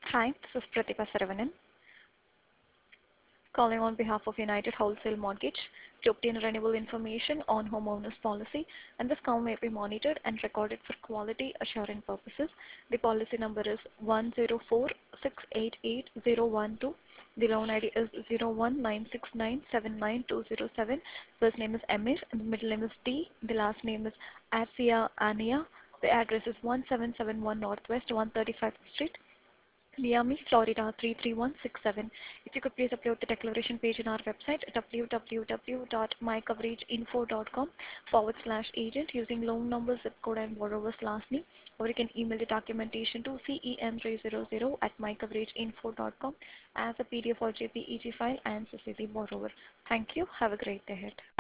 Hi, this is Pratibha Saravanan, calling on behalf of United Wholesale Mortgage to obtain renewable information on homeowners policy, and this call may be monitored and recorded for quality assurance purposes. The policy number is 104688012. The loan ID is 0196979207. First name is Emir, and the middle name is T. The last name is Asia Ania. The address is 1771 Northwest 135th Street, Miami, Florida 33167. If you could please upload the declaration page on our website www.mycoverageinfo.com/agent using loan number, zip code, and borrower's last name, or you can email the documentation to cem300@mycoverageinfo.com as a PDF or JPEG file and CC the borrower. Thank you. Have a great day ahead.